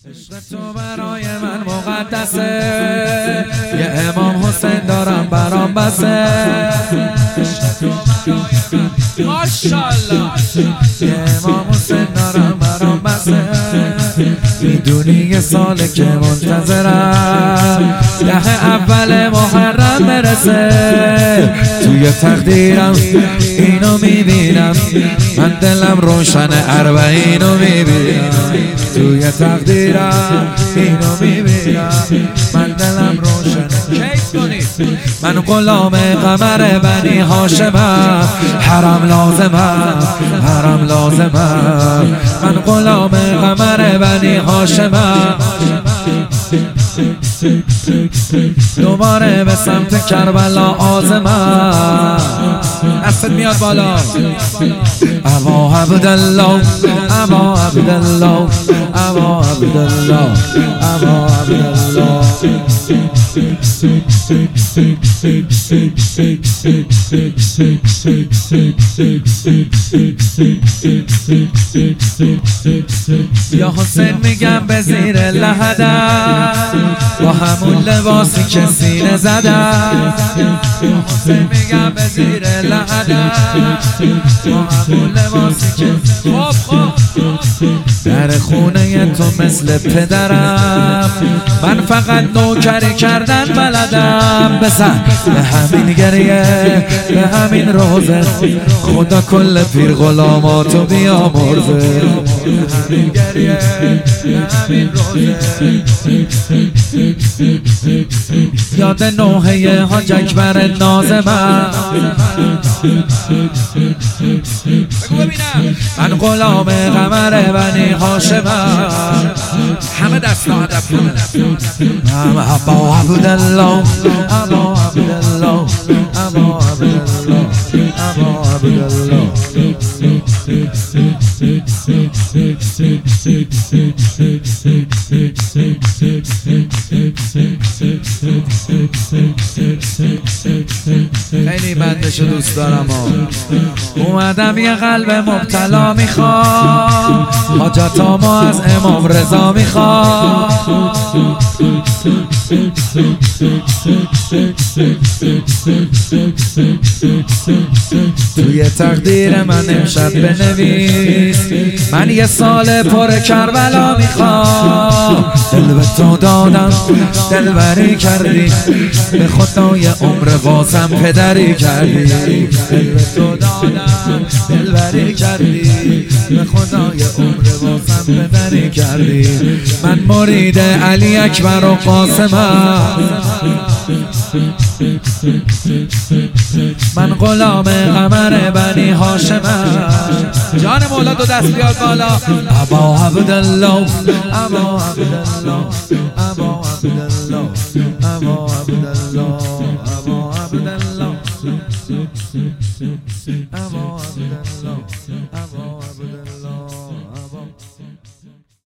عشق تو برای من مقدسه، یه امام حسین دارم برام بسه. عشق تو برای من ماشاءالله، یه امام حسین دارم برام بسه. میدونی یه ساله که منتظرم ده اول محرم برسه. توی تقدیرم اینو میبینم، من دلم روشن اربعینو میبینم. توی تقدیرم اینو میبینم، من دلم روشن. کیف کنید. من غلام قمر بنی هاشمم، حرم لازمم، حرم لازمم. من غلام قمر بنی هاشمم، دوباره به سمت کربلا آزمم. دستت میاد بالا. ابا عبدالله، ابا عبدالله، ابا عبدالله، ابا عبدالله. یا حسین میگم به زیر لحدم، با همون لباسی که سینه زدم. یا حسین میگم به زیر لحدم، با همون لباسی که در خونه تو مثل پدرم، من فقط نوکری کردن بلدم. بزن به همین گریه، به همین روزه، خدا کل پیر غلاماتو بیامرزه. به همین گریه، به همین روزه، یاد نوحه حاج اکبر نازمم. من غلام قمر بنی هاشمم. همه دست ادب کنن. ابا عبدالله، ابا عبدالله، ابا عبدالله، ابا عبدالله. خیلی بندشو دوست دارم. اومدم یه قلب مبتلا میخوام، حاجتامو از امام رضا میخوام. توی تقدیر من امشب بنویس، من یه سال پر کربلا میخوام. دل به تو دادم، دلبری کردی، به خدای عمر بازم پدری کردی. دل به تو دادم، دلبری کردی، به خدای عمر بازم پدری کردی. من مرید علی اکبر و قاسمم، من غلام قمر بنی هاشمم. جان مولا دو دست بیاد بالا. ابا عبدالله، ابا عبدالله، ابا عبدالله، ابا عبدالله، ابا عبدالله، ابا عبدالله، ابا عبدالله.